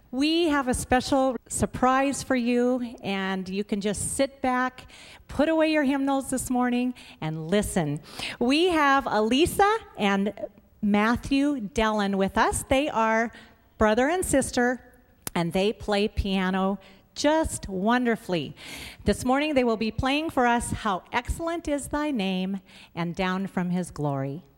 We have a special surprise for you, and you can just sit back, put away your hymnals this morning, and listen. We have Elisa and Matthew Dellen with us. They are brother and sister, and they play piano just wonderfully. This morning they will be playing for us, "How Excellent Is Thy Name," and "Down from His Glory."